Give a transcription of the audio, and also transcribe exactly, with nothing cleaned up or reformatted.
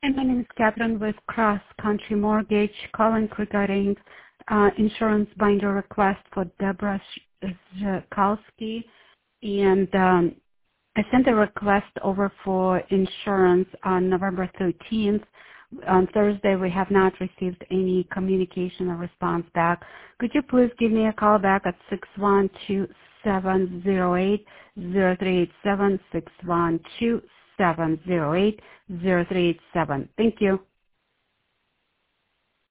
Hi, my name is Catherine with Cross Country Mortgage, calling regarding uh, insurance binder request for Deborah Zhakowski. And um, I sent a request over for insurance on November thirteenth. On Thursday, we have not received any communication or response back. Could you please give me a call back at six one two, seven zero eight, zero three eight seven, six one two, seven zero eight, zero three eight seven. Thank you.